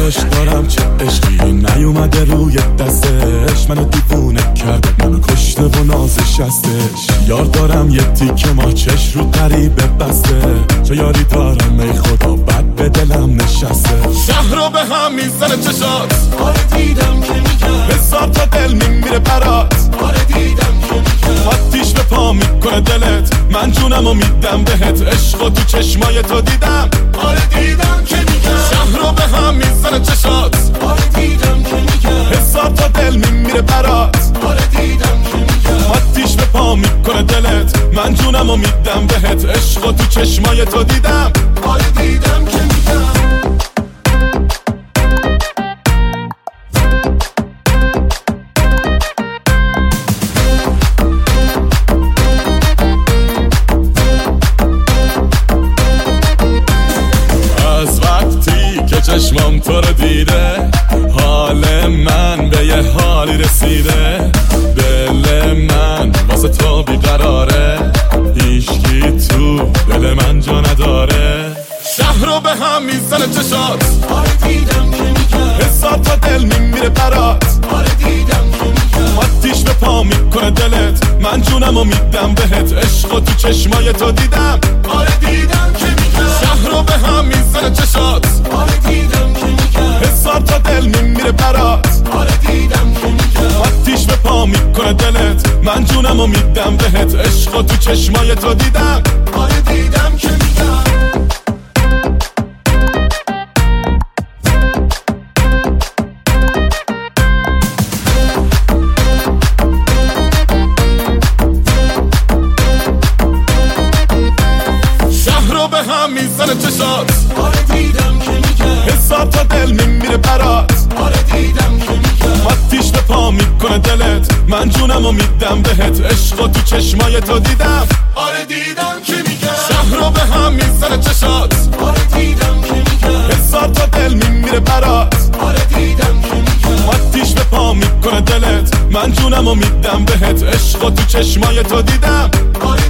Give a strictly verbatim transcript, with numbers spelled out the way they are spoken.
عشق دارم چه عشقی نیومده روی دستش، منو دیوونه کرد منو کشته و نازش هستش. یار دارم یه تیکه ماچش رو قریبه بسته، چه یاری دارم ای خدا بد به دلم نشسته. شهر رو به هم میزنه چشات، آره دیدم که میگم حسار تا دل میمیره برات، آره دیدم که میگم آتیش به پا میکنه دلت، من جونم و میدم بهت. عشق و تو چشمای تو دیدم، آره دیدم که میگم شهر رو به هم میزنه چشات، آره دیدم که میگم حسار تا دل میمیره برات، آره دیدم که میگم آتیش به پا میکنه دلت، من جونم و میدم بهت. عشق و تو چشمای تو دیدم، آره دیدم که میگم. چشمام تو رو دیده، حال من به یه حالی رسیده، دل من واسه تو بیقراره، هیچکی تو دل من جا نداره. شهر رو به هم میزنه چشات، آره دیدم که میگم حسار تا دل میمیره برات، آره دیدم که میگم آتیش به پا میکنه دلت، من جونم و میدم بهت. عشق و تو چشمای تو دیدم، آره دیدم که میگم شهر رو به هم میزنه چشات، آره دیدم که میگم حسار تا دل میمیره برات، آره دیدم که میگم آتیش به پا میکنه دلت، من جونم و میدم بهت. عشق و تو چشمای تو دیدم، آره دیدم که میگم. به هم میزنه چشات، آره دیدم که میگم حسار تا دل میمیره برات، آره دیدم که میگم آتیش به پا میکنه دلت، من جونم و میدم بهت. عشق و تو چشمای تو دیدم، آره دیدم که میگم شهر رو به هم میزنه چشات، آره دیدم که میگم حسار تا دل میمیره برات، آره دیدم که میگم آتیش به پا میکنه دلت، من جونم و میدم بهت. عشق و تو چشمای تو دیدم، آره